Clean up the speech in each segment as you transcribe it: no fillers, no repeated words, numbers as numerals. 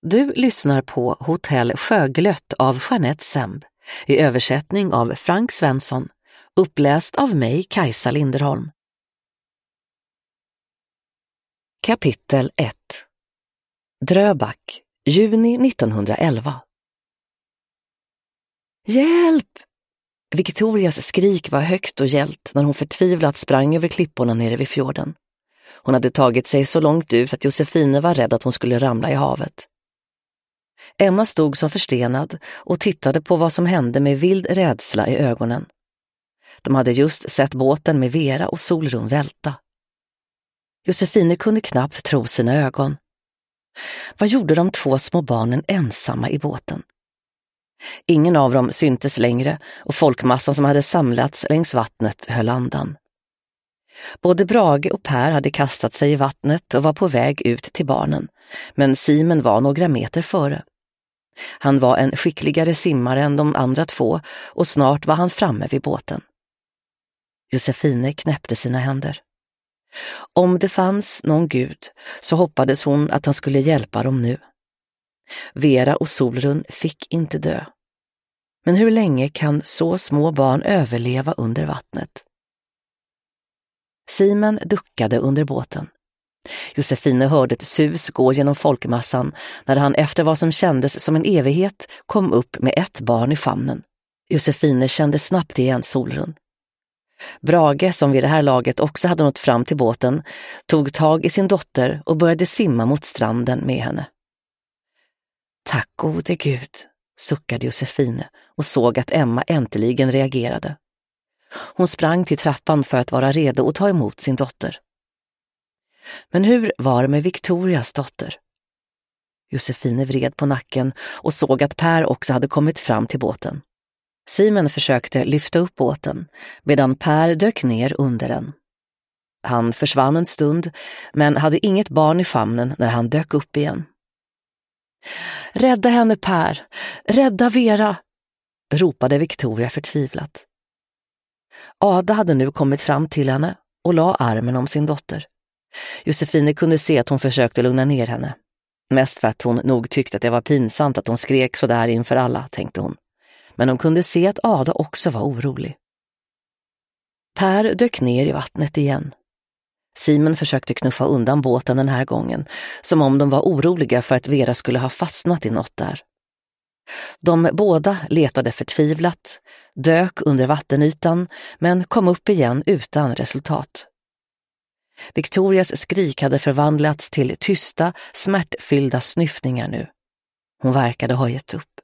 Du lyssnar på Hotell Sjöglött av Jeanette Semb i översättning av Frank Svensson, uppläst av mig, Kajsa Linderholm. Kapitel 1. Dröback, juni 1911. Hjälp! Victorias skrik var högt och gällt när hon förtvivlat sprang över klipporna nere vid fjorden. Hon hade tagit sig så långt ut att Josefine var rädd att hon skulle ramla i havet. Emma stod som förstenad och tittade på vad som hände med vild rädsla i ögonen. De hade just sett båten med Vera och Solrun välta. Josefine kunde knappt tro sina ögon. Vad gjorde de två små barnen ensamma i båten? Ingen av dem syntes längre och folkmassan som hade samlats längs vattnet höll andan. Både Brage och Per hade kastat sig i vattnet och var på väg ut till barnen, men Simen var några meter före. Han var en skickligare simmare än de andra två och snart var han framme vid båten. Josefine knäppte sina händer. Om det fanns någon gud så hoppades hon att han skulle hjälpa dem nu. Vera och Solrun fick inte dö. Men hur länge kan så små barn överleva under vattnet? Simen duckade under båten. Josefine hörde ett sus gå genom folkmassan när han efter vad som kändes som en evighet kom upp med ett barn i famnen. Josefine kände snabbt igen Solrun. Brage, som vid det här laget också hade nått fram till båten, tog tag i sin dotter och började simma mot stranden med henne. Tack gode Gud, suckade Josefine och såg att Emma äntligen reagerade. Hon sprang till trappan för att vara redo att ta emot sin dotter. Men hur var det med Victorias dotter? Josefine vred på nacken och såg att Per också hade kommit fram till båten. Simen försökte lyfta upp båten medan Per dök ner under den. Han försvann en stund men hade inget barn i famnen när han dök upp igen. Rädda henne Per! Rädda Vera! Ropade Victoria förtvivlat. Ada hade nu kommit fram till henne och la armen om sin dotter. Josefine kunde se att hon försökte lugna ner henne. Mest för att hon nog tyckte att det var pinsamt att hon skrek så där inför alla, tänkte hon. Men hon kunde se att Ada också var orolig. Per dök ner i vattnet igen. Simen försökte knuffa undan båten den här gången, som om de var oroliga för att Vera skulle ha fastnat i något där. De båda letade förtvivlat, dök under vattenytan men kom upp igen utan resultat. Victorias skrik hade förvandlats till tysta, smärtfyllda snyftningar nu. Hon verkade ha gett upp.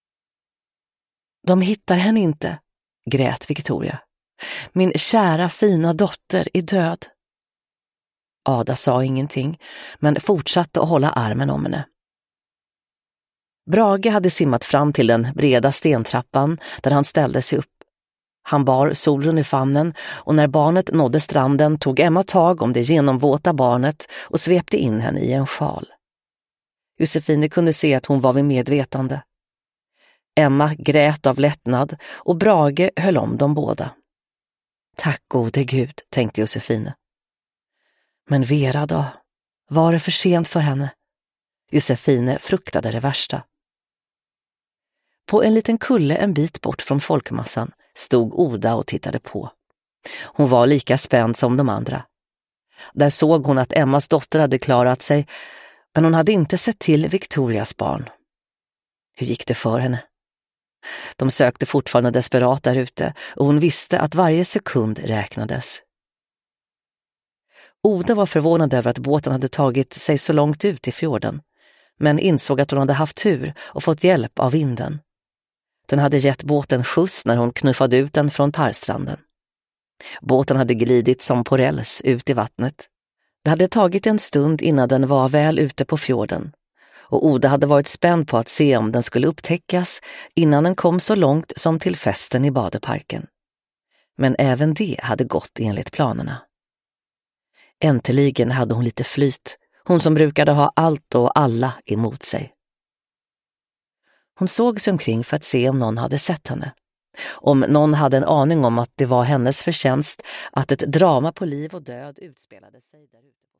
De hittar henne inte, grät Victoria. Min kära fina dotter är död. Ada sa ingenting, men fortsatte att hålla armen om henne. Brage hade simmat fram till den breda stentrappan där han ställde sig upp. Han bar Solrun i famnen och när barnet nådde stranden tog Emma tag om det genomvåta barnet och svepte in henne i en sjal. Josefine kunde se att hon var vid medvetande. Emma grät av lättnad och Brage höll om dem båda. Tack gode Gud, tänkte Josefine. Men Vera då? Var det för sent för henne? Josefine fruktade det värsta. På en liten kulle en bit bort från folkmassan stod Oda och tittade på. Hon var lika spänd som de andra. Där såg hon att Emmas dotter hade klarat sig, men hon hade inte sett till Victorias barn. Hur gick det för henne? De sökte fortfarande desperat där ute och hon visste att varje sekund räknades. Oda var förvånad över att båten hade tagit sig så långt ut i fjorden, men insåg att hon hade haft tur och fått hjälp av vinden. Den hade gett båten skjuts när hon knuffade ut den från parstranden. Båten hade glidit som på räls ut i vattnet. Det hade tagit en stund innan den var väl ute på fjorden, och Oda hade varit spänd på att se om den skulle upptäckas innan den kom så långt som till festen i badeparken. Men även det hade gått enligt planerna. Äntligen hade hon lite flyt, hon som brukade ha allt och alla emot sig. Hon såg sig omkring för att se om någon hade sett henne. Om någon hade en aning om att det var hennes förtjänst att ett drama på liv och död utspelade sig där ute.